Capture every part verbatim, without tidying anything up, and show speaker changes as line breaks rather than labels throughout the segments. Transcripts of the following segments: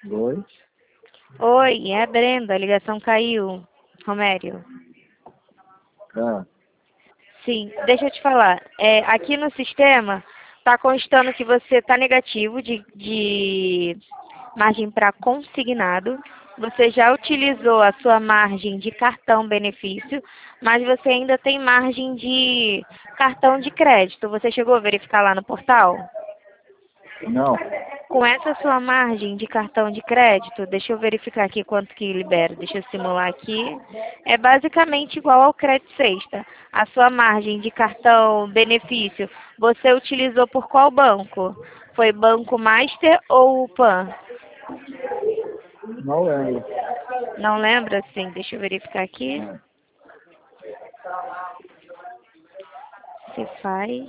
Oi?
Oi, é a Brenda, a ligação caiu. Romério.
Ah,
Sim, deixa eu te falar. É, aqui no sistema está constando que você está negativo de, de margem para consignado. Você já utilizou a sua margem de cartão benefício, mas você ainda tem margem de cartão de crédito. Você chegou a verificar lá no portal?
não.
Com essa sua margem de cartão de crédito, deixa eu verificar aqui quanto que libera, deixa eu simular aqui. É basicamente igual ao crédito sexta. A sua margem de cartão benefício, você utilizou por qual banco? Foi Banco Master ou Pan?
Não lembro.
Não lembra? Sim, deixa eu verificar aqui.
É.
Você faz.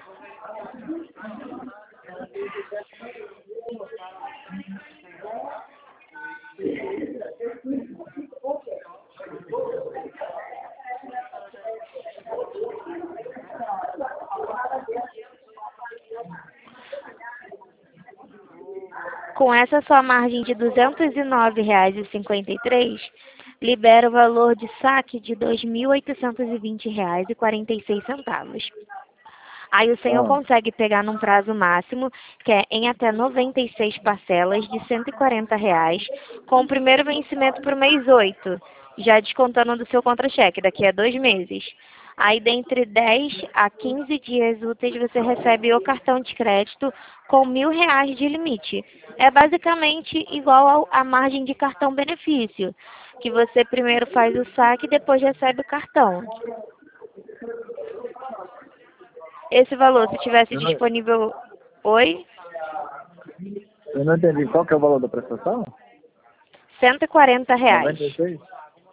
Com essa sua margem de duzentos e nove reais e cinquenta e três, libera o valor de saque de dois mil oitocentos e vinte reais e quarenta e seis centavos. Aí o senhor
Ah,
consegue pegar num prazo máximo, que é em até noventa e seis parcelas de cento e quarenta reais, com o primeiro vencimento para o mês oito, já descontando do seu contra-cheque, daqui a dois meses. Aí, dentre dez a quinze dias úteis, você recebe o cartão de crédito com mil reais de limite. É basicamente igual ao- à margem de cartão benefício, que você primeiro faz o saque e depois recebe o cartão. Esse valor, se tivesse
eu, não,
disponível... Oi?
eu não entendi. Qual que é o valor da prestação?
cento e quarenta reais.
noventa e seis?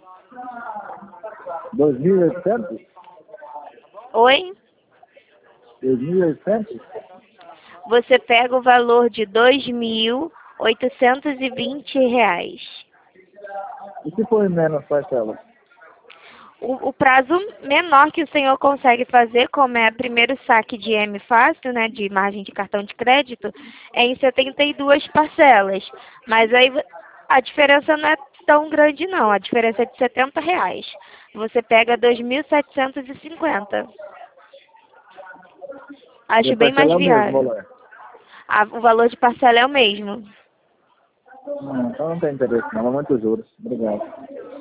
dois mil e oitocentos?
Oi?
dois mil e oitocentos?
Você pega o valor de dois mil oitocentos e vinte reais.
E se for em menos parcelas?
O, o prazo menor que o senhor consegue fazer, como é primeiro saque de M fácil, né, de margem de cartão de crédito, é em setenta e duas parcelas. Mas aí a diferença não é tão grande não, a diferença é de setenta reais. Você pega dois mil setecentos e cinquenta.
E a
Acho bem mais
parcela é o mesmo
viável.
valor?
A- o valor de parcela é o mesmo.
Não, então não tem interesse não. É muitos juros. Obrigado.